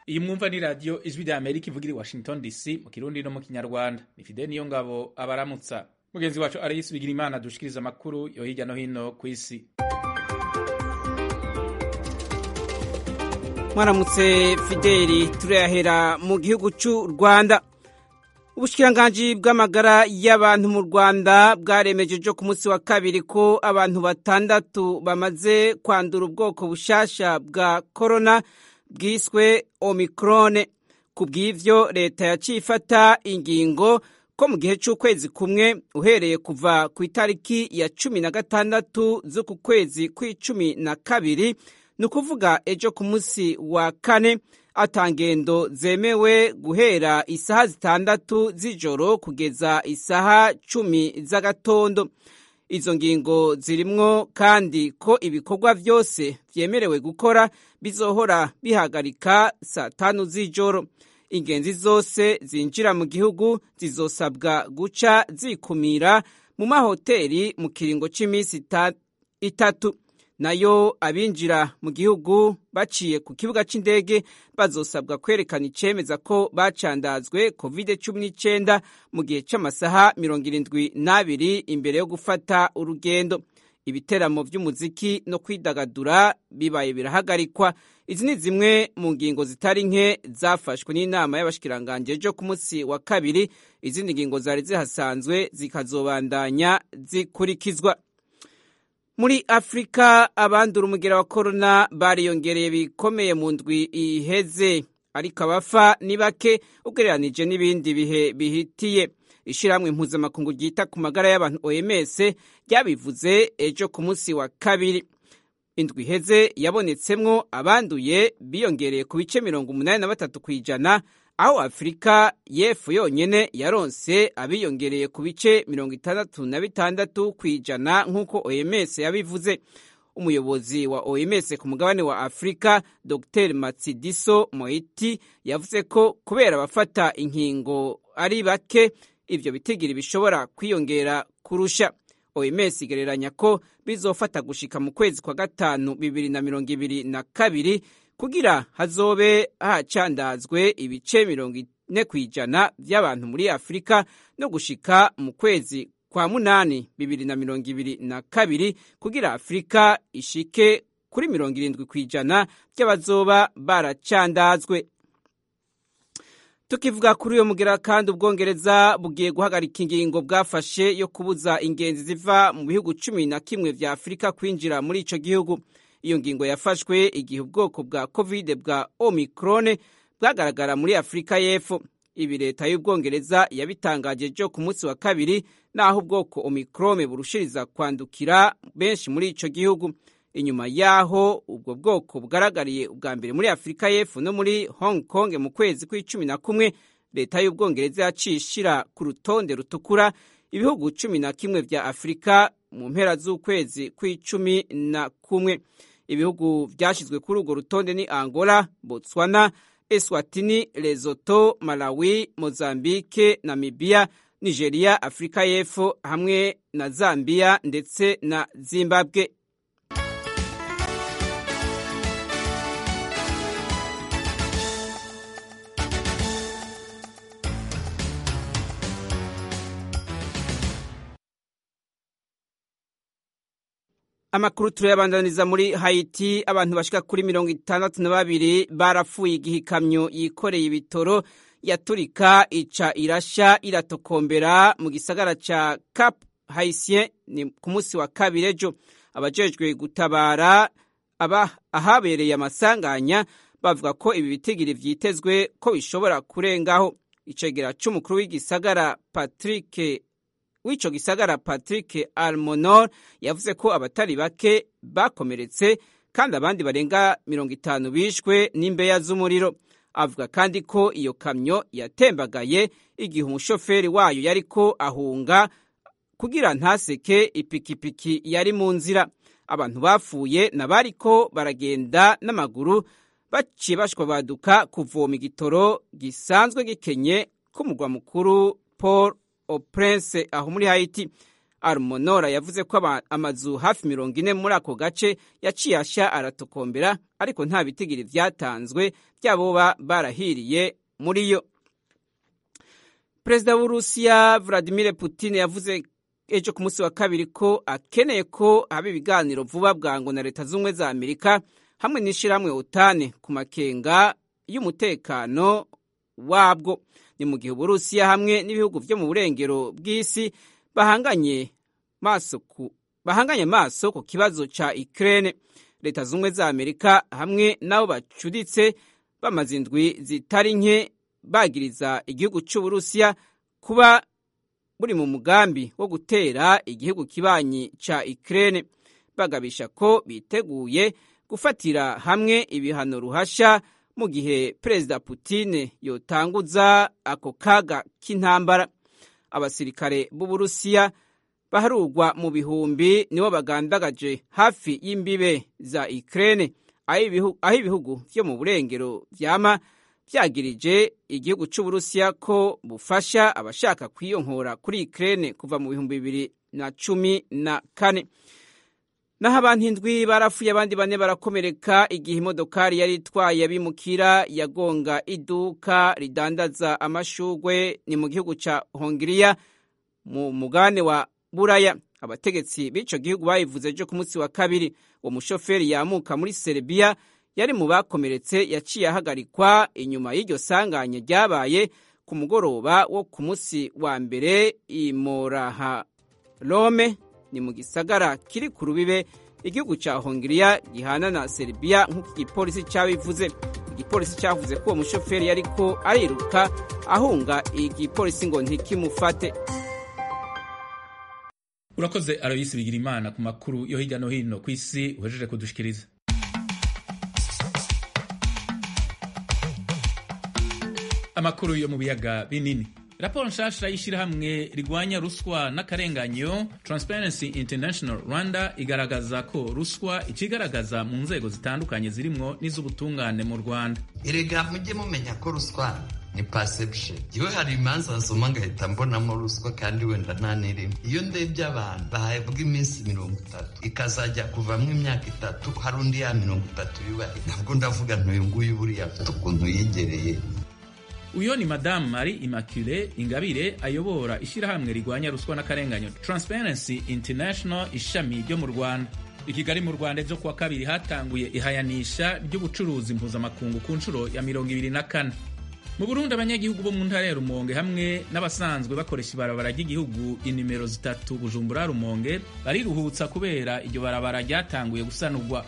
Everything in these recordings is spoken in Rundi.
Iyi mwumva ni radio Ijwi rya Amerika ivugira i Washington DC mu Kirundi no mu Kinyarwanda. Ni Fidel Niyongabo abaramutsa. Mugenzi wacu Aloysi Bigirimana dushikiriza amakuru yo hirya no hino ku isi. Mwaramutse Fideli, turahera mu gihugu cy'u Rwanda. Ubushikiranganji bw'amagara y'abantu mu Rwanda bwaremejeje ku munsi wa kabiri ko abantu 6 bamaze kwandura ubwoko bushasha bwa corona bwiswe Omicron. Kubw'ivyo leta yacifata ingingo ko mu gihe c'ukwezi kumwe uhereye kuva ku itariki ya 16 z'uku kwezi kwa12 nukuvuga ejo ku munsi wa kane atangendo zemewe guhera isaha 6 z'ijoro kugeza isaha 10 z'agatondo. Izo ngingo zirimwo kandi ko ibikorwa vyose vyemerewe gukora bizohora bihagarika saa 5 z'ijoro. Ingenzi zose zinjira mu gihugu zizosabwa guca zikumira mu mahoteli mu kiringo c'imisi 3. Nayo abinjira mu gihugu baciye ku kibuga c'indege bazosabwa kwerekana icemeza ko bacandazwe COVID-19 mu gihe c'amasaha 72 imbere yo gufata urugendo. Ibiteramo vy'umuziki no kwidagadura bibaye birahagarikwa. Izi ni zimwe mu ngingo zitari nke zafashwe n'inama y'abashikiranganje ejo ku munsi wa kabiri. Izindi ngingo zari zihasanzwe zikazobandanya zikurikizwa. Muri Afrika abandura umugera wa corona bariyongereye bikomeye mu ndwi iheze, ariko abafa ni bake ugereranije n'ibindi bihe bihitiye. Ishiramwe mpuzamakungu ryita ku magara y'abantu OMS ryabivuze ejo ku munsi wa kabiri. Indwi iheze yabonetsemwo abanduye biyongereye ku bice 83%, aho Afrika y'Epfo yonyene yaronse abiyongereye ku bice 66% nk'uko OMS yabivuze. Umuyobozi wa OMS ku mugabane wa Afrika, Dr. Matsidiso Moeti, yavuze ko kubera abafata inkingo ari bake, ivyo bitigiri bishobora kwiyongera kurusha. OMS igereranya ko bizofata gushika mu kwezi kwa gatanu 2022 kugira hazobe hacandazwe ibice 40% vy'abantu muri Afrika no gushika mu kwezi kwa munani 2022 kugira Afrika ishike kuri 70% by'abazoba baracandazwe. Tukivuga kuri uyo mugera kandi Ubwongereza bugiye guhagarika ingingo bwafashe yo kubuza ingenzi ziva mu bihugu 11 vya Afrika kwinjira muri ico gihugu. Iyo ngingo yafashwe igihe ubwoko bwa COVID bwa Omicron bwagaragara muri Afrika y'Epfo. Ibi leta y'Ubwongereza yabitangaje ejo ku munsi wa kabiri, naho ubwoko Omicron burushiriza kwandukira benshi muri ico gihugu. Inyuma yaho ubwo bwoko bugaragariye ubwa mbere muri Afrika y'Epfo no muri Hong Kong mu kwezi kwa11, leta y'Ubwongereza yacishira ku rutonde rutukura ibihugu 11 vya Afrika mu mpera z'ukwezi kwa11. Ibihugu vyashizwe kuri urwo rutonde ni Angola, Botswana, Eswatini, Lesotho, Malawi, Mozambique, Namibia, Nigeria, Afrika y'Epfo hamwe na Zambia ndetse na Zimbabwe. Amakuru turayabandaniza muri Haiti. Abantu bashika kuri 62 barapfuye igihe ikamyo yikoreye ibitoro yaturika ica irasha iratokombera mu gisagara ca Cap Haitien ni ku munsi wa kabiri ejo. Abajejwe gutabara ahabereye amasanganya bavuga ko ibi bitigiri vyitezwe ko bishobora kurengaho. Icegera c'umukuru w'igisagara Patrick Almonor yavuze ko abatari bake bakomeretse kandi abandi barenga 50 bishwe n'imbeya z'umuriro. Avuga kandi ko iyo kamyo yatembagaye igihe umushoferi wayo yariko ahunga kugira ntaseke ipikipiki yari mu nzira. Abantu bapfuye nabariko baragenda n'amaguru baciye bashwa baduka kuvoma igitoro gisanzwe gikenye ku mugwa mukuru Port au Prince aho muri Haiti. Armonora yavuze ko amazu hafi 40 muri ako gace yaciye asha aratokombera, ariko nta bitigiri vyatanzwe by'aboba barahiriye muri yo. Perezida w'Urusiya Vladimir Putin yavuze ejo ku munsi wa kabiri ko akeneye ko haba ibiganiro vuba bwangu na Leta z'Ubumwe za Amerika hamwe n'ishirahamwe OTAN ku makenga y'umutekano wabwo. Ni mu gihe Uburusiya hamwe n'ibihugu vyo mu burengero bw'isi bahanganye maso ku kibazo ca Ukraine. Leta z'Ubumwe za Amerika hamwe nabo bacuditse bamaze indwi zitari nke bagiriza igihugu c'Uburusiya kuba buri mu mugambi wo gutera igihugu kibanyi ca Ukraine, bagabisha ko biteguye gufatira hamwe ibihano ruhasha mu gihe Perezida Putin yotanguza ako kaga k'intambara. Abasirikare b'Uburusiya baharugwa mu bihumbi nibo bagandagaje hafi y'imbibe za Ukraine, aho ibihugu vyo mu burengero vyama vyagirije igihugu c'Uburusiya ko bufasha abashaka kwiyonkora kuri Ukraine kuva mu 2014. Naho abantu indwi barapfuye abandi 4 barakomereka igihe imodokari yari itwaye abimukira yagonga iduka ridandaza amashugwe ni mu gihugu ca Hongiriya mu mugane wa Buraya. Abategetsi b'ico gihugu bayivuze ejo ku munsi wa kabiri. Uwo mushoferi yamuka muri Serbia yari mu bakomeretse yaciye ahagarikwa inyuma y'iryo sanganya ryabaye ku mugoroba wo ku munsi wa mbere i Moraha Rome, ni mu gisagara kiri ku rubibe igihugu ca Hongiriya gihana na Serbia nk'uko igipolisi cabivuze. Igipolisi cavuze ko uwo mushoferi yariko ariruka ahunga igipolisi ngo ntikimufate. Urakoze Aloysi Bigirimana ku makuru yo hirya no hino ku isi uhejeje kudushikiriza. Amakuru yo mu biyaga binini. Raporo nshasha y'ishirahamwe rigwanya ruswa n'akarenganyo Transparency International Rwanda igaragaza ko ruswa ikigaragaza mu nzego zitandukanye zirimwo n'iz'ubutungane mu Rwanda. Erega mujye mumenya ko ruswa ni perception. Iwe hari imanza nsoma ngahita mbonamo ruswa kandi wenda ntanirimo. Iyo ndebye abantu bahabwa iminsi 30 ikazajya kuvamwo imyaka 3 hari undi ya 30 yubahe, ntabwo ndavuga ntuyu nguyu buriya afite ukuntu yegereye. Uyo ni Madame Marie Immaculée Ingabire ayobora ishirahamwe rigwanya ruswa n'akarenganyo Transparency International ishami ryo mu Rwanda. I Kigali mu Rwanda ejo kuwa kabiri hatanguye ihayanisha ry'ubucuruzi mpuzamakungu ku nshuro ya 24. Mu Burundi abanyagihugu bo mu ntara ya Rumonge hamwe n'abasanzwe bakoresha ibarabara ry'igihugu inimero 3 Bujumbura Rumonge bariruhutsa kubera iryo barabara ryatanguye gusanurwa.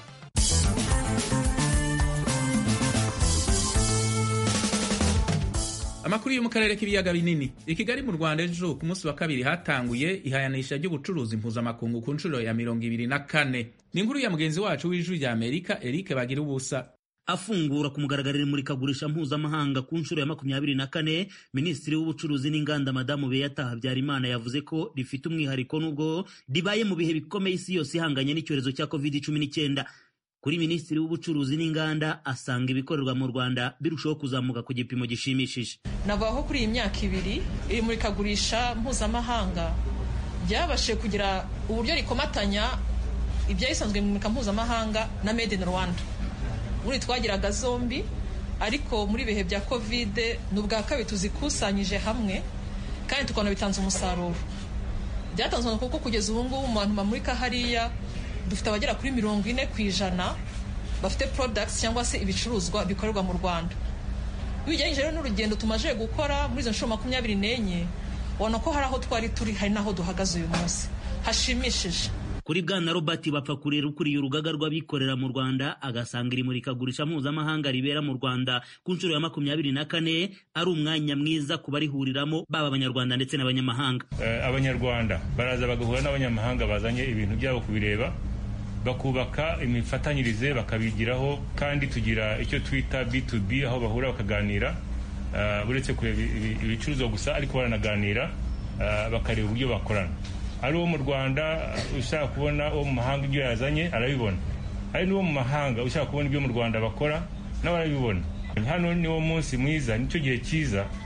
Amakuru yo mu karere k'ibiyaga binini. I Kigali mu Rwanda ejo ku munsi wa kabiri hatanguye ihayanisha ry'ubucuruzi mpuzamakungu ku nshuro ya 24. Ni inkuru ya mugenzi wacu w'Ijwi rya Amerika Eric Bagira ubusa. Afungura ku mugaragaro imurikagurisha mpuzamahanga ku nshuro ya 24, Minisitiri w'Ubucuruzi n'Inganda Madamu Beata Habyarimana yavuze ko rifite umwihariko nubwo ribaye mu bihe bikomeye isi yose ihanganye n'icyorezo cya COVID-19. Kuri Minisitiri w'Ubucuruzi n'Inganda asanga ibikorerwa mu Rwanda birushaho kuzamuka ku gipimo gishimishije. Nabaho kuri iyi myaka 2 iri murikagurisha mpuzamahanga byabashe kugira uburyo rikomatanya ibyayisanzwe mu mpuzamahanga na Made in Rwanda. Muri twagiraga zombi, ariko muri bihe bya COVID n'ubwa kabiri tuzikusanyije hamwe kandi tukabona bitanze umusaruro. Byatanzwe kuko kugeza ubu ngubu mu bantu bamurika hariya dufite abagera kuri 40% bafite products cyangwa se ibicuruzwa bikorerwa mu Rwanda. Bijyanye rero n'urugendo tumaje gukora muri izo nshuro 24, ubona ko hari aho twari turi hari naho duhagaze uyu munsi hashimishije. Kuri Bwana Robert Bapfakurera ukuriye urugaga rw'abikorera mu Rwanda agasanga iri murikagurisha mpuzamahanga ribera mu Rwanda ku nshuro ya 24 ari umwanya mwiza kubarihuriramo baba abanyarwanda ndetse n'abanyamahanga. Abanyarwanda baraza bagahura n'abanyamahanga bazanye ibintu byabo kubireba, bakubaka imifatanyirize bakabigiraho, kandi tugira icyo twita B2B aho bahura bakaganira, uretse kureba ibicuruzwa gusa ariko baranaganira bakareba uburyo bakorana. Ari uwo mu Rwanda ushaka kubona uwo mu mahanga ibyo yazanye arabibona, ari n'uwo mu mahanga ushaka kubona ibyo mu Rwanda bakora nawe arabibona. Hano ni wo munsi mwiza, nicyo gihe cyiza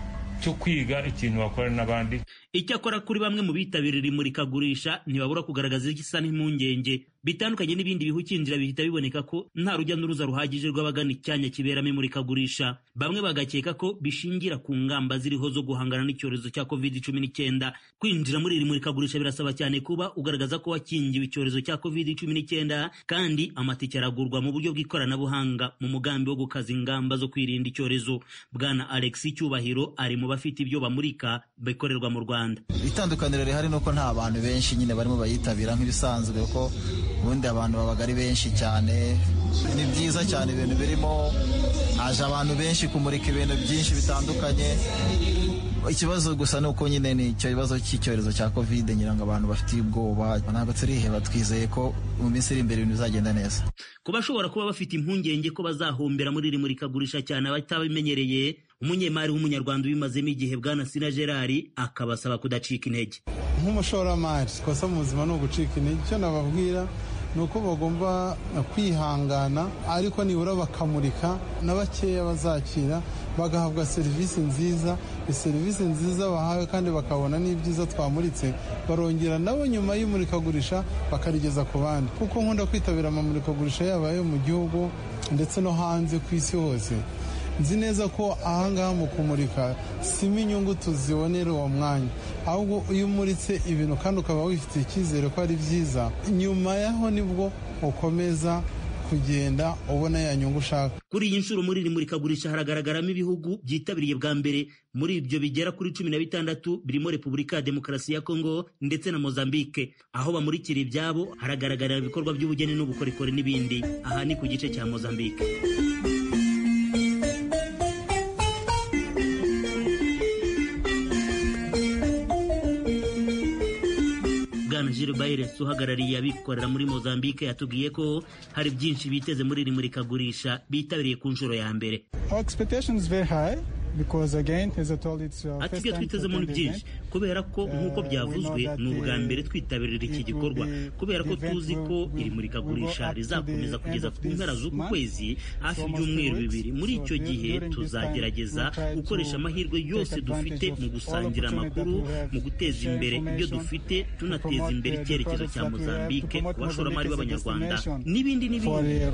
cyo kwiga ikintu wakorana n'abandi. Icyakora kuri bamwe mu bitabirira imurikagurisha ntibabura kugaragaza igisa n'impungenge bitandukanye n'ibindi bihu kinjira bihita biboneka ko nta rujya n'uruza ruhagije rw'abagana icyanya kiberamo imurikagurisha. Bamwe bagakeka ko bishingira ku ngamba ziriho zo guhangana n'icyorezo cya COVID-19. Kwinjira muri iri murikagurisha birasaba cyane kuba ugaragaza ko wakingiwe icyorezo cya COVID-19 kandi amatike aragurwa mu buryo bw'ikoranabuhanga mu mugambi wo gukaza ingamba zo kwirinda icyorezo. Bwana Alex Cyubahiro ari mu bafite ibyo bamurika bikorerwa mu Rwanda. Itandukaniro rihari nuko nta bantu benshi nyine barimo bayitabira nk'ibisanzwe, kuko ubundi abantu babaga ari benshi cyane. Ni byiza cyane ibintu birimo, haje abantu benshi kumurika ibintu byinshi bitandukanye. Ikibazo gusa nuko nyine ni icyo kibazo cy'icyorezo cya COVID, ngira ngo abantu bafite ubwoba. Ntabwo turiheba, twizeye ko mu minsi iri imbere ibintu bizagenda neza. Kuba bashobora kuba bafite impungenge ko bazahombera muri iri murikagurisha cyane abatabimenyereye, umunyemari w'umunyarwanda ubimazemo igihe Bwana Sina Gerard akabasaba kudacika intege. Nk'umushoramari kosa mu buzima ni ugucika intege. Icyo nababwira ni uko bagomba kwihangana, ariko nibura bakamurika na bakeya bazakira, bagahabwa serivisi nziza. Serivisi nziza bahawe kandi bakabona n'ibyiza twamuritse, barongera nabo nyuma y'imurikagurisha bakarigeza ku bandi. Kuko nkunda kwitabira amamurikagurisha yaba ayo mu gihugu ndetse no hanze ku isi hose. Nzi neza ko ahangaha mu kumurika sima inyungu tuzibonera uwo mwanya, ahubwo iyo umuritse ibintu kandi ukaba wifitiye icyizere ko ari byiza, nyuma yaho nibwo ukomeza kugenda ubona ya nyungu ushaka. Kuri iyi nshuro muri iri murikagurisha haragaragaramo ibihugu byitabiriye bwa mbere. Muri ibyo bigera kuri 16 birimo Repubulika ya Demokarasi ya Kongo ndetse na Mozambique. Aho bamurikira ibyabo haragaragarira ibikorwa by'ubugeni n'ubukorikori n'ibindi. Aha ni ku gice cya Mozambique. Gilles Bayres uhagarariye abikorera muri Mozambique yatubwiye ko hari byinshi biteze muri iri murikagurisha bitabiriye ku nshuro ya mbere. Ati ibyo twitezemo ni byinshi kubera ko nk'uko byavuzwe ni ubwa mbere twitabirira iki gikorwa, kubera ko tuzi ko iri murikagurisha rizakomeza kugeza ku mpera z'uku kwezi, hafi ibyumweru 2. Muri icyo gihe tuzagerageza gukoresha amahirwe yose dufite mu gusangira amakuru, mu guteza imbere ibyo dufite, tunateza imbere icyerekezo cya Mozambique ku bashoramari b'Abanyarwanda n'ibindi n'ibindi.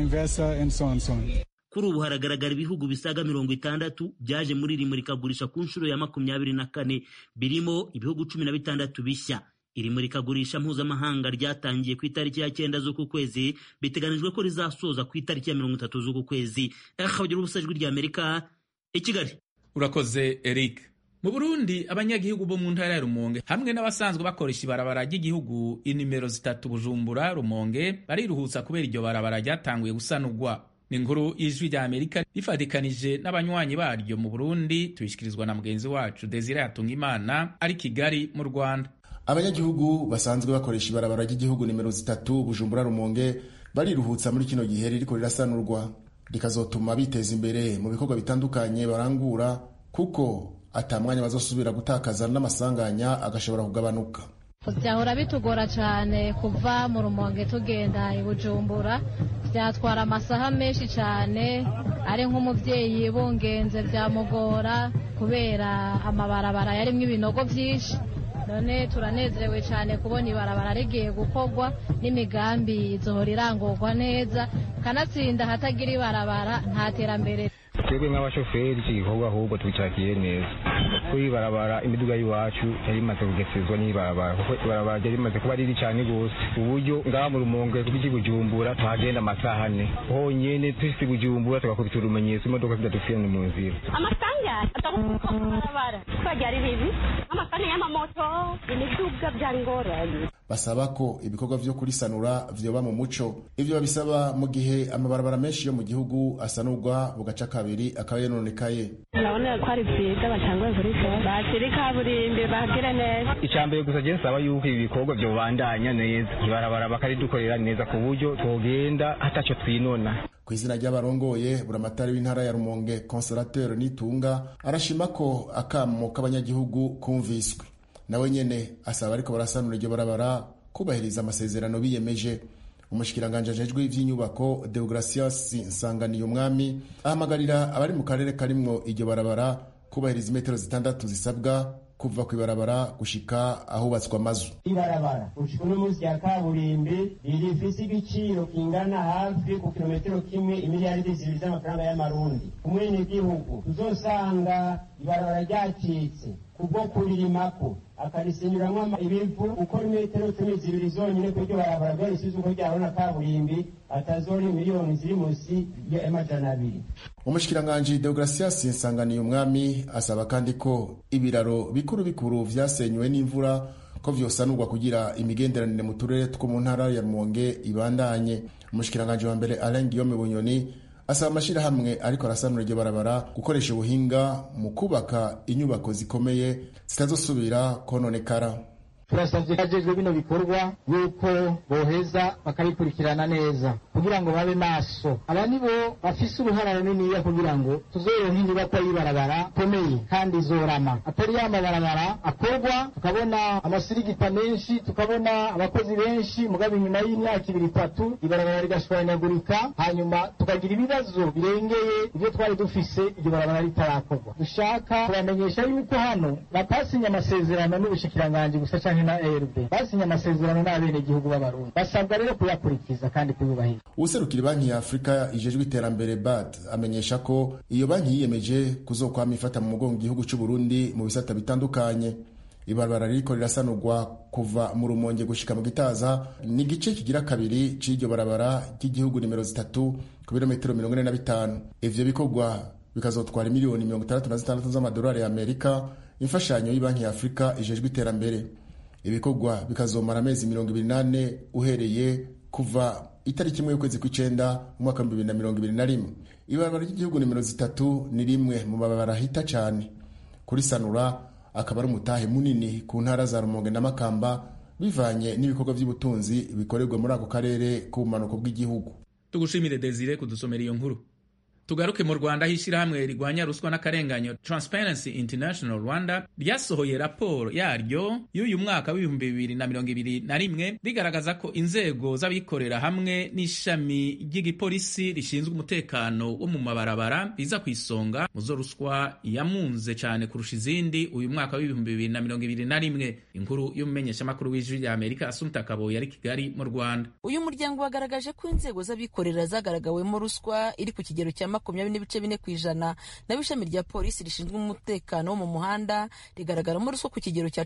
Kuri ubu haragaragara ibihugu bisaga 60 byaje muri iri murikagurisha ku nshuro ya 24, birimo ibihugu 16 bishya. Iri murikagurisha mpuzamahanga ryatangiye ku itariki ya 9 z'uku kwezi, biteganijwe ko rizasoza ku itariki ya 30 z'uku kwezi. Akabagira ubusajwi ry'Amerika i Kigali. Urakoze Eric. Mu Burundi abanyagihugu bo mu ntara ya Rumonge hamwe n'abasanzwe bakoresha ibarabara ry'igihugu inimero 3 Bujumbura Rumonge bariruhutsa kubera iryo barabara ryatanguye gusanurwa. Ni inkuru y'Ijwi ry'Amerika rifatikanije n'abanywanyi baryo mu Burundi, tubishikirizwa na mugenzi wacu Desire Hatungimana ari Kigali mu Rwanda. Abanyagihugu basanzwe bakoresha ibarabara ry'igihugu nimero 3 Bujumbura Rumonge bariruhutsa muri kino gihe ririko rirasanurwa, rikazotuma biteza imbere mu bikorwa bitandukanye barangura, kuko atamwanya bazosubira gutakaza n'amasanganya agashobora kugabanuka. Byahora bitugora cyane kuva mu Rumonge tugenda i Bujumbura, byatwara amasaha menshi cyane, ari nk'umubyeyi bungenze byamugora kubera amabarabara yarimwe ibinogo byinshi. None turanezerewe cyane kubona ibarabara rigiye gukorwa n'imigambi izohora irangurwa neza, kanatsinda hatagira ibarabara nta terambere. Twebwe nk'abashoferi iki gikorwa ahubwo twicakiye neza, kuko ibarabara imiduga y'iwacu yari imaze kugesezwa n'ibarabara, kuko ibarabara ryari rimaze kuba riri cyane gose, uburyo ngaha mu Rumonge kubiki Bujumbura tuhagenda amasaha 4 honyene, tusi Bujumbura tugakubita urumenyetso imodoka zidadufiyana mu nzira. Amasanga atakubarabara twajya ribi amasanga y'amamoto imiduga byangoranye. Basaba ko ibikorwa vyo kurisanura vyoba mu muco. Ivyo babisaba mu gihe amabarabara menshi yo mu gihugu asanurwa bugaca kabiri akaba yanonekaye. Urabona ko ari byiza batanguye kurikora bakiri kaburimbi bagire neza. Icambere gusa je nsaba yuko ibi bikorwa byo bandanya neza, ibarabara bakaridukorera neza ku buryo twogenda hataco twinona. Kw'izina ry'abarongoye buramatari w'intara ya Rumonge Consolateur Nitunga arashima ko akamo k'abanyagihugu kumviswe. Nawe nyene asaba ariko barasanura iryo barabara kubahiriza amasezerano biyemeje. Umushikiranganje ajejwe ivy'inyubako Deogracias Nsanganiye umwami ahamagarira abari mu karere karimwo iryo barabara kubahiriza imetero 6 zisabwa kuva ku ibarabara gushika ahubatswe amazu. Ibarabara gushika no munsi ya kaburimbi rifise igiciro kingana hafi ku kilometero kimwe imiliyaridi zibiri z'amafaranga y'amarundi. Umwene gihugu tuzosanga ibarabara ryacitse kubwo kuririmako akarisinyuramwo ibivu uko imetero 12 zonyine kuryo barabara bwarisize uko ryarona kaburimbi atazori miliyoni ziri munsi ya $200. Umushikiranganje Deogratias Nsanganiye umwami asaba kandi ko ibiraro bikuru vyasenywe n'imvura ko vyosanurwa kugira imigenderanire mu turere two mu ntara ya Rumonge ibandanye. Umushikiranganje wa mbere Alain Guillaume Bunyoni asaba amashirahamwe ariko arasanura iryo barabara gukoresha ubuhinga mu kubaka inyubako zikomeye zitazosubira kononekara. Turasabye kajejwe bino bikorwa yuko boheza bakabikurikirana neza kugira ngo babe maso. Aba nibo bafise uruhara runini kugira ngo tuzoronke inyubako y'ibarabara komeye kandi izorama. Atari y'amabarabara akorwa tukabona amasirigita menshi, tukabona abakozi benshi, mugabe nyuma y'imyaka 2-3 ibarabara rigashwanyagurika, hanyuma tukagira ibibazo birengeye ibyo twari dufise iryo barabara ritarakorwa. Dushaka kubamenyesha yuko hano batasinya amasezerano n'ubushikiranganje gusa canke na ARB, basinya amasezerano n'abene gihugu b'abarundi, basabwa rero kuyakurikiza kandi kuyubahiriza. Userukira banki ya Afrika ijejwe iterambere BAD amenyesha ko iyo banki yiyemeje kuzokwama ifata mu mugongo igihugu cy'u Burundi mu bisata bitandukanye. Ibarabara riko rirasanurwa kuva mu Rumonge gushika mu Gitaza ni gice kigira kabiri c'iryo barabara ry'igihugu nimero 3 ku birometero 45. Ivyo bikorwa bikazotwara miliyoni 66 z'amadolari ya Amerika, imfashanyo y'Ibanki ya Afrika ijejwe iterambere. Ibikorwa bikazomara amezi 28 uhereye kuva itariki 1 y'ukwezi kw'icenda mu mwaka 2021. Ibarabara ry'igihugu nimero 3 ni rimwe mu mabara hita cyane kuri sanura, akaba ari umutahe munini ku ntara za Rumonge na Makamba bivanye n'ibikorwa by'ubutunzi bikorerwa muri ako karere k'ubumanuko bw'igihugu. Tugushimire Desire kudusomera iyo nkuru. Tugaruke mu Rwanda, hishyirahamwe rigwanya ruswa n'akarenganyo Transparency International Rwanda ryasohoye raporo yaryo y'uyu mwaka w'2021 rigaragaza ko inzego z'abikorera hamwe n'ishami ry'igipolisi rishinzwe umutekano wo mu mabarabara biza ku isonga mu zo ruswa yamunze cyane kurusha izindi uyu mwaka w'2021. Inkuru y'umumenyeshamakuru w'Ijwi rya Amerika Assumpta Kaboyi ari Kigali mu Rwanda. Uyu muryango wagaragaje ko inzego z'abikorera zagaragawemo ruswa iri ku kigero cya 20.4%, naho ishami rya polisi rishinzwe umutekano wo mu muhanda rigaragaramo ruswa ku kigero cya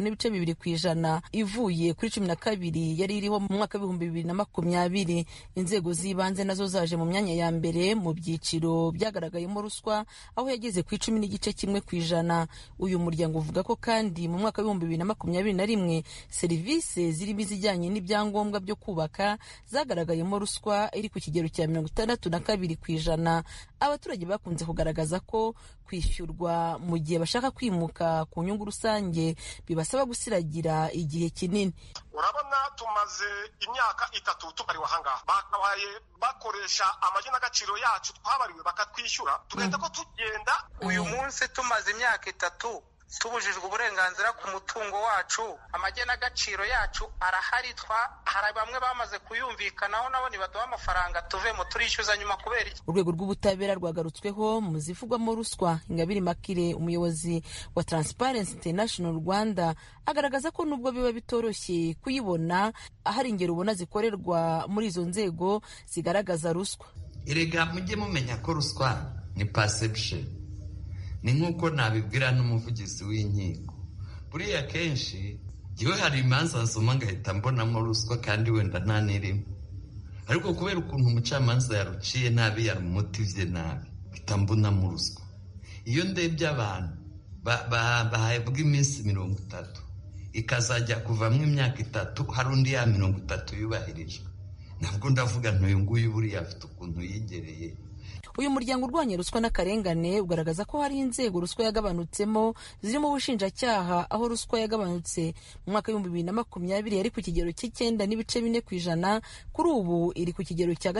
15.2% ivuye kuri 12 yari iriho mu mwaka w'2020. Inzego z'ibanze nazo zaje mu myanya ya mbere mu byiciro byagaragayemo ruswa aho yageze ku 10.1%. Uyu muryango uvuga ko kandi mu mwaka w'2021 serivisi zirimo izijyanye n'ibyangombwa byo kubaka zagaragayemo ruswa iri ku kigero cya 62%. Abaturage bakunze kugaragaza ko kwishyurwa mu gihe bashaka kwimuka ku nyungu rusange bibasaba gusiragira igihe kinini. Urabona tumaze imyaka 3 tubari wahangaha bakabaye bakoresha amagena agaciro yacu twabariwe bakatwishyura tugenda ko tugenda. Uyu munsi tumaze imyaka 3 tubujijwe uburenganzira ku mutungo wacu, amagena agaciro yacu arahari, hari bamwe bamaze kuyumvikanaho nabo nibaduha amafaranga tuvemo turishyuza nyuma kubera iki. Urwego rw'ubutabera rwagarutsweho mu zivugwamo ruswa. Ingabire Makire, umuyobozi wa Transparency International Rwanda, agaragaza ko nubwo biba bitoroshye kuyibona, ahari ingero ubona zikorerwa muri izo nzego zigaragaza ruswa. Erega mujye mumenya ko ruswa ni perception. Ni nk'uko nabibwira n'umuvugizi w'inkiko. Buriya kenshi jiwe hari imanza nsoma ngahita mbonamo ruswa kandi wenda nta n'irimo, ariko kubera ukuntu umucamanza yaruciye nabi yarumutivye nabi mpita mbonamo ruswa. Iyo ndebye abantu bahabwa iminsi 30 ikazajya kuvamwo imyaka 3 hari undi ya 30 yubahirijwe, nabwo ndavuga ntuyu nguyu buriya afite ukuntu yigereye. Uyu muryango urwanya ruswa n'akarengane ugaragaza ko hari inzego ruswa yagabanutsemo zirimo ubushinjacyaha, aho ruswa yagabanutse mu mwaka w'2020 yari ku kigero cy'9.4%, kuri ubu iri ku kigero cya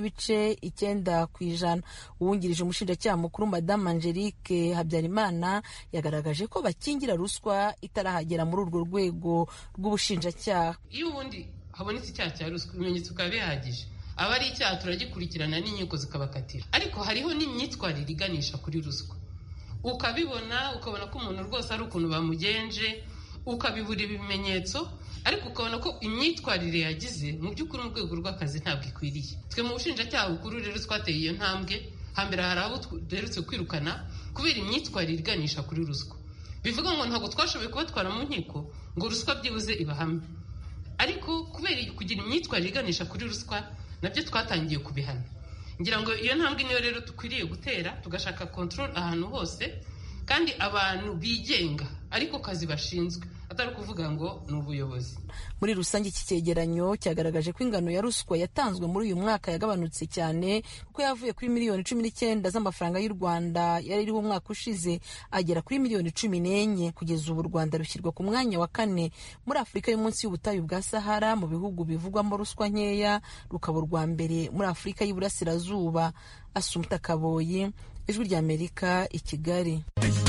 6.9%. Uwungirije umushinjacyaha mukuru Madame Angelique Habyarimana yagaragaje ko bakingira ruswa itarahagera muri urwo rwego rw'ubushinjacyaha. Iyo ubundi habonetse icyaha cya ruswa ibimenyetso bikaba bihagije, aba ari icyaha turagikurikirana n'inkiko zikabakatira, ariko hariho n'imyitwarire iganisha kuri ruswa. ukabibona ukabona ko umuntu rwose ari ukuntu bamugenje, ukabibura ibimenyetso, ariko ukabona ko imyitwarire yagize mu by'ukuri mu rwego rw'akazi ntabwo ikwiriye. Twe mu bushinjacyaha bukuru rero twateye iyo ntambwe. Hambere hari abo duherutse kwirukana kubera imyitwarire iganisha kuri ruswa. Bivuga ngo ntabwo twashoboye kubatwara mu nkiko ngo ruswa byibuze ibahame, ariko kubera kugira imyitwarire iganisha kuri ruswa nabyo twatangiye kubihana. Ngira ngo iyo ntambwe niyo rero dukwiriye gutera, tugashaka control ahantu hose, kandi abantu bigenga ariko kazi bashinzwe, atari kuvuga ngo ni ubuyobozi. Muri rusange iki cyegeranyo cyagaragaje ko ingano ya ruswa yatanzwe muri uyu mwaka yagabanutse cyane, kuko yavuye kuri miliyoni 19 z'amafaranga y'u Rwanda yari iriho umwaka ushize agera kuri miliyoni 14. Kugeza ubu u Rwanda rushyirwa ku mwanya wa 4 muri Afurika yo munsi y'ubutayu bwa Sahara mu bihugu bivugwamo ruswa nkeya, rukaba urwa mbere muri Afurika y'Iburasirazuba. Assumpta Kaboyi, Ijwi ry'Amerika, i Kigali.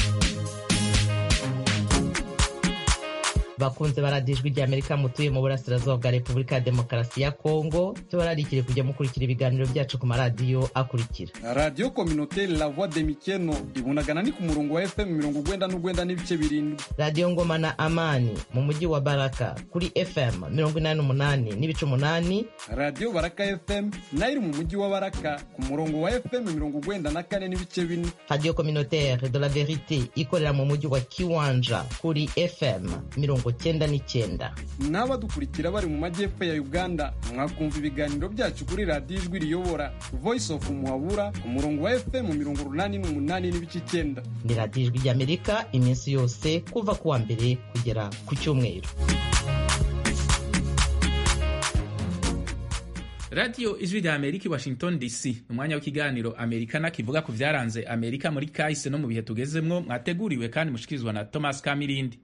Bakunze baradijwi ry'Amerika mutuye mu burasirazuba bwa Repubulika ya Demokarasi ya Kongo, tubararikire kujya mukurikira ibiganiro byacu ku maradiyo akurikira: Radio Communautaire La Voix de Mikeno ibunagana ni ku murongo wa FM 99.7, Radio Ngoma na Amani mu mujyi wa Baraka kuri FM 88.8, Radio Baraka FM nayo mu mujyi wa Baraka ku murongo wa FM 94.4, Radio Communautaire de la Verite ikorera mu mujyi wa Kiwanja kuri FM 99. N'abadukurikira bari mu majyepfo ya Uganda mwakumva ibiganiro byacu kuri Radio Ijwi Riyobora Voice of Muhabura ku murongo wa FM 88.9. Ni Radio Ijwi ry'Amerika iminsi yose kuva kuwa mbere kugera ku cyumweru. Radio Ijwi ry'Amerika, Washington DC, umwanya w'ikiganiro Amerikana kivuga ku vyaranze Amerika muri kahise no mu bihe tugezemwo, mwateguriwe kandi mushikirizwa na Thomas Kamirindi.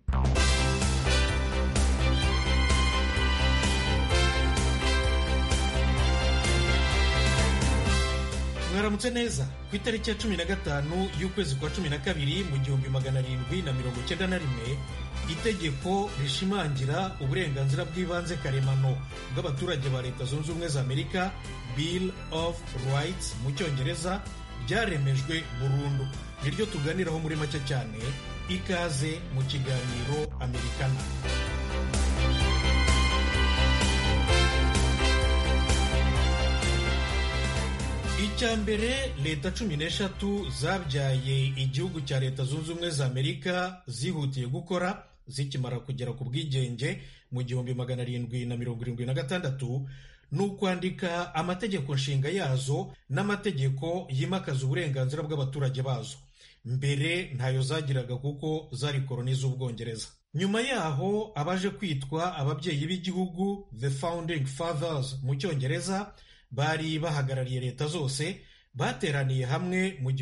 Mwaramutse neza. Ku itariki ya 15 y'ukwezi kwa 12 mu 1791, itegeko rishimangira uburenganzira bw'ibanze karemano bw'abaturage ba Leta Zunze Ubumwe za Amerika, Bill of Rights mu Cyongereza, ryaremejwe burundu. Niryo tuganiraho muri make cyane. Ikaze mu kiganiro Amerikana. Icyambere, Leta 13 zabyaye igihugu cya Leta Zunze Ubumwe za Amerika zihutiye gukora zikimara kugera ku bwigenge mu 1776 ni ukwandika amategeko nshinga yazo n'amategeko yimakaza uburenganzira bw'abaturage bazo. Mbere ntayo zagiraga kuko zari koloni z'Ubwongereza. Nyuma yaho abaje kwitwa ababyeyi b'igihugu, the founding fathers mu Cyongereza, bari bahagarariye leta zose, bateraniye hamwe mu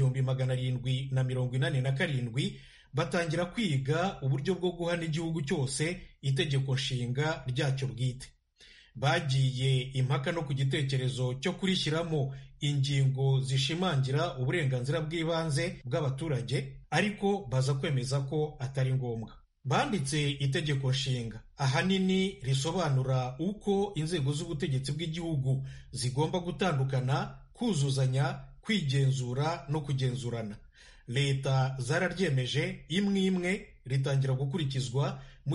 1787 batangira kwiga uburyo bwo guhana igihugu cyose itegeko nshinga ryacyo bwite. Bagiye impaka no ku gitekerezo cyo kurishyiramo ingingo zishimangira uburenganzira bw'ibanze bw'abaturage, ariko baza kwemeza ko atari ngombwa. Banditse itegeko nshinga ahanini risobanura uko inzego z'ubutegetsi bw'igihugu zigomba gutandukana, kuzuzanya, kwigenzura no kugenzurana. Leta zararyemeje, imwe imwe ritangira gukurikizwa mu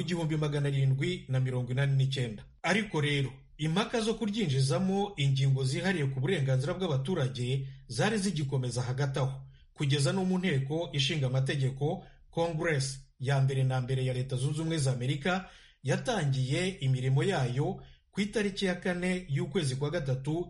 1789. Ariko rero impaka zo kuryinjizamo ingingo zihariye ku burenganzira bw'abaturage zari zigikomeza hagati aho, kugeza no mu nteko ishinga amategeko, Congress ya mbere na mbere ya Leta Zunze Ubumwe za Amerika yatangiye imirimo yayo ku itariki ya 4 y'ukwezi kwa 3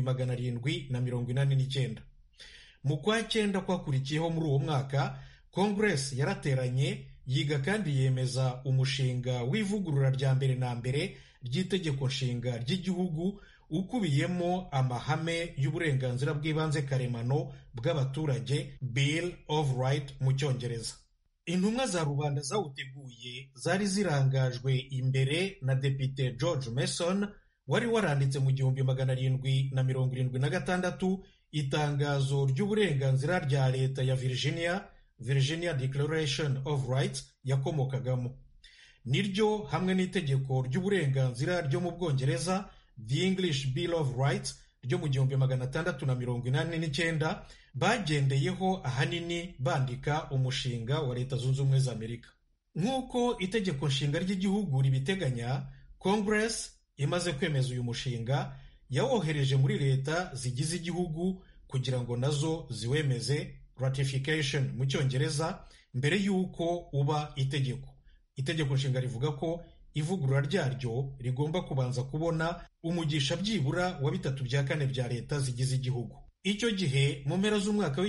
1789. Mu kwa 9 kwakurikiyeho muri uwo mwaka, Congress yarateranye yiga kandi yemeza umushinga w'ivugurura rya mbere na mbere ry'itegeko nshinga ry'igihugu ukubiyemo amahame y'uburenganzira bw'ibanze karemano bw'abaturage, Bill of Rights mu Cyongereza. Intumwa za rubanda zawuteguye zari zirangajwe imbere na Depite George Mason, wari waranditse mu 1776 itangazo ry'uburenganzira rya leta ya Virginia Declaration of Rights yakomokagamo. Niryo hamwe n'itegeko ry'uburenganzira ryo mu Bwongereza, The English Bill of Rights ryo mu 1689, bagendeyeho ahanini bandika umushinga wa Leta Zunze Ubumwe za Amerika. Nk'uko itegeko nshinga ry'igihugu ribiteganya, Congress imaze kwemeza uyu mushinga yawohereje muri leta zigize igihugu kugira ngo nazo ziwemeze, ratification mu Cyongereza, mbere y'uko uba itegeko. Itegeko nshinga rivuga ko ivugurura ryaryo rigomba kubanza kubona umugisha byibura wa 3/4 bya leta zigize igihugu. Icyo gihe mu mpera z'umwaka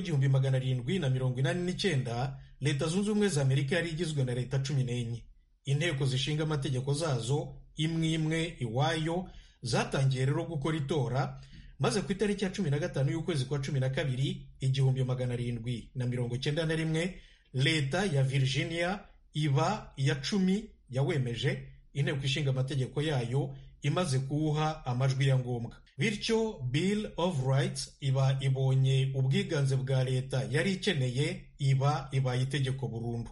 w'1789 Leta Zunze Ubumwe za Amerika yari igizwe na leta 14. Inteko zishinga amategeko zazo imwe imwe iwayo zatangiye rero gukora itora, maze ku itariki ya 15 y'ukwezi kwa 12 1791 leta ya Virginia iba iya 10 yawemeje, inteko ishinga amategeko yayo imaze kuwuha amajwi ya ngombwa. Bityo Bill of Rights iba ibonye ubwiganze bwa leta yari ikeneye, ibaye itegeko burundu.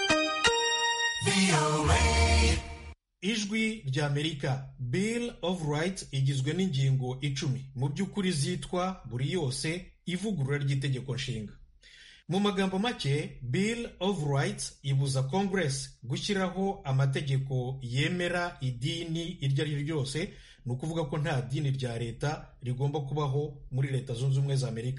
Ijwi rya Amerika. Bill of Rights igizwe n'ingingo 10 mu by'ukuri zitwa buri yose ivugurura ry'itegeko nshinga. Mu magambo make, Bill of Rights ibuza Congress gushyiraho amategeko yemera idini iryo ari ryo ryose, ni ukuvuga ko nta dini rya leta rigomba kubaho muri Leta Zunze Ubumwe za Amerika.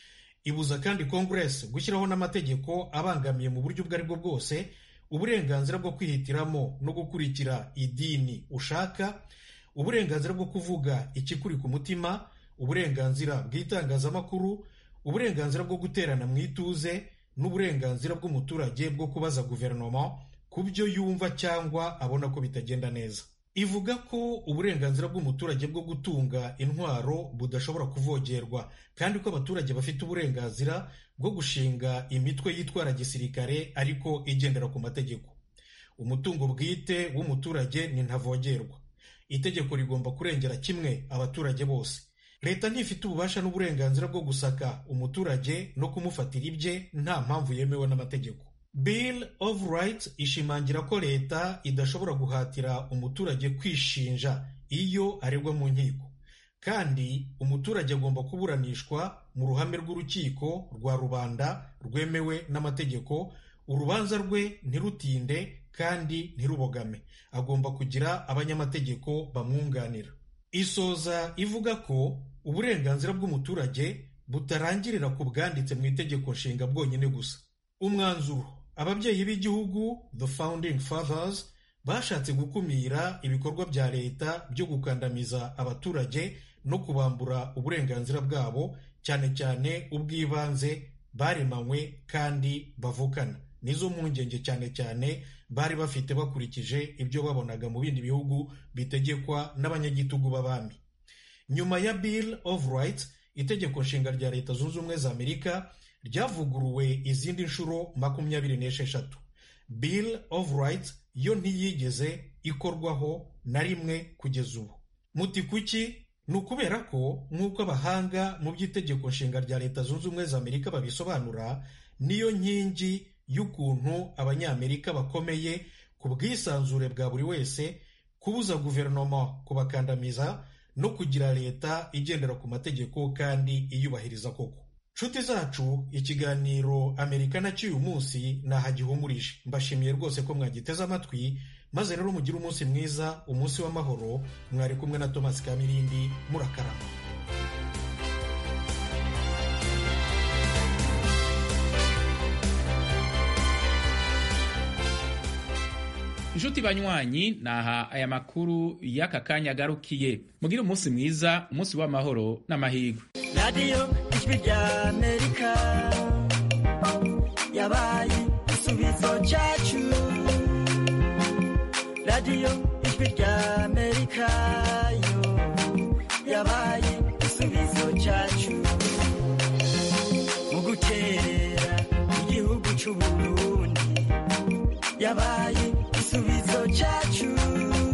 Ibuza kandi Congress gushyiraho n'amategeko abangamiye mu buryo ubwo ari bwo bwose uburenganzira bwo kwihitiramo no gukurikira idini ushaka, uburenganzira bwo kuvuga ikikuri ku mutima, uburenganzira bw'itangazamakuru, uburenganzira bwo guterana mu ituze, n'uburenganzira bw'umuturage bwo kubaza guverinoma ku byo yumva cyangwa abona ko bitagenda neza. Ivuga ko uburenganzira bw'umuturage bwo gutunga intwaro budashobora kuvogerwa, kandi ko abaturage bafite uburenganzira bwo gushinga imitwe yitwara gisirikare ariko igendera ku mategeko. Umutungo bwite w'umuturage ni ntavogerwa. Itegeko rigomba kurengera kimwe abaturage bose. Leta ntifite ububasha n'uburenganzira bwo gusaka umuturage no kumufatira ibye nta mpamvu yemewe n'amategeko. Bill of Rights ishimangira ko leta idashobora guhatira umuturage kwishinja iyo aregwa mu nkiko, kandi umuturage agomba kuburanishwa mu ruhame rw'urukiko rwa rubanda rwemewe n'amategeko. Urubanza rwe ntirutinde kandi ntirubogame. Agomba kugira abanyamategeko bamwunganira. Isoza ivuga ko uburenganzira bw'umuturage butarangirira ku bwanditse mu itegeko nshinga bwonyine gusa. Umwanzuro: ababyeyi b'igihugu, the founding fathers, bashatse gukumira ibikorwa bya leta byo gukandamiza abaturage no kubambura uburenganzira bwabo, cyane cyane ubw'ibanze baremanywe kandi bavukana. Nizo mpungenge cyane cyane bari bafite bakurikije ibyo babonaga mu bindi bihugu bitegekwa n'abanyagitugu b'abami. Nyuma ya Bill of Rights, itegeko nshinga rya Leta Zunze Ubumwe za Amerika ryavuguruwe izindi nshuro 26. Bill of Rights yo ntiyigeze ikorwaho na rimwe kugeza ubu. Muti kuki? Ni ukubera ko nk'uko abahanga mu by'itegeko nshinga rya Leta Zunze Ubumwe za Amerika babisobanura, niyo nkingi y'ukuntu abanyamerika bakomeye ku bwisanzure bwa buri wese, kubuza guverinoma kubakandamiza no kugira leta igendera ku mategeko kandi iyubahiriza koko. Nshuti zacu, ikiganiro Amerikana cy'uyu munsi nahagihumurije. Mbashimiye rwose ko mwagiteze amatwi, maze rero mugire umunsi mwiza, umunsi w'amahoro. Mwari kumwe na Thomas Kamirindi, murakarama. Inshuti banywanyi, naha aya makuru y'aka kanya agarukiye. Mugire umunsi mwiza, umunsi w'amahoro n'amahirwe. Radio Ijwi rya Amerika yabaye igisubizo cyacu. Radio Ijwi rya Amerika yo yabaye igisubizo cyacu. Mu gutera igihugu cy'u Burundi yabaye igisubizo cyacu.